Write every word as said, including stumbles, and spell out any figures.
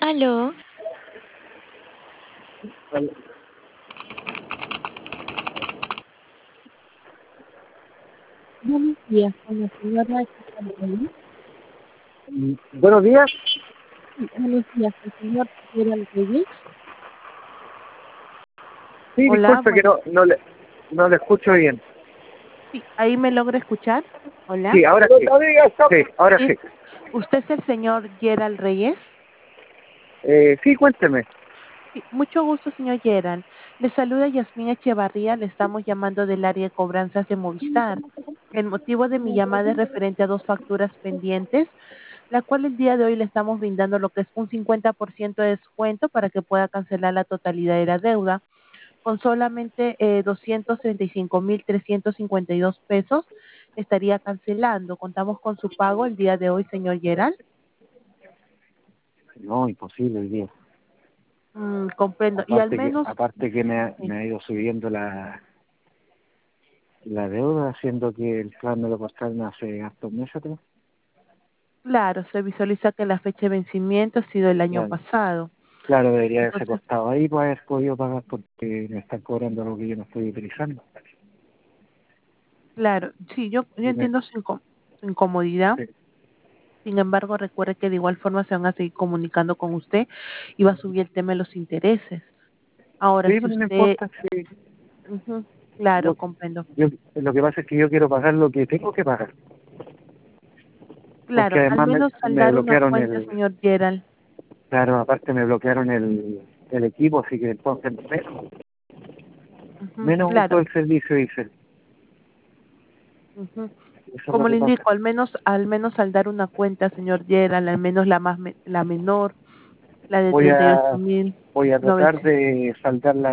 Aló. Al- Buenos días, con la señora Gerald. mm, Buenos días. Sí, buenos días, el señor Gerald Reyes. Sí, Hola, disculpe que bueno, no, no, le, no le escucho bien. sí, ahí me logra escuchar. Hola. Sí, ahora sí. Sí, ahora Sí, sí. ¿usted es el señor Gerald Reyes? Eh, sí, cuénteme. Sí, mucho gusto, señor Gerald. Le saluda Yasmín Echevarría, le estamos llamando del área de cobranzas de Movistar. El motivo de mi llamada es referente a dos facturas pendientes, la cual el día de hoy le estamos brindando lo que es un cincuenta por ciento de descuento para que pueda cancelar la totalidad de la deuda. Con solamente eh, doscientos treinta y cinco mil trescientos cincuenta y dos pesos estaría cancelando. Contamos con su pago el día de hoy, señor Gerald. No, imposible el día. Mm, comprendo. Y al Aparte que menos, aparte que me ha, sí, me ha ido subiendo la, la deuda, haciendo que el plan me lo costaron hace hartos meses atrás. claro, se visualiza que la fecha de vencimiento ha sido el año Claro, pasado. claro, debería haberse Entonces, costado ahí para haber podido pagar porque me están cobrando algo que yo no estoy utilizando. claro, sí, yo, yo Y me- entiendo su, incom- su incomodidad. sí, Sin embargo, recuerde que de igual forma se van a seguir comunicando con usted y va a subir el tema de los intereses. Ahora, Sí, si pero no usted, importa. Sí, ujú, claro, yo, comprendo. yo, lo que pasa es que yo quiero pagar lo que tengo que pagar. Porque Claro, al además me, menos me saldar una bloquearon cuenta, el, señor Gerald. claro, aparte me bloquearon el, el equipo, así que entonces menos, Ujú, menos uso claro. el servicio, dice. Ujú. Eso es lo Como que le pasa. indico, al menos al menos saldar una cuenta, señor Gerald, al menos la más me- la menor, la de Voy treinta y ocho a, mil voy a tratar novecientos. de saldar la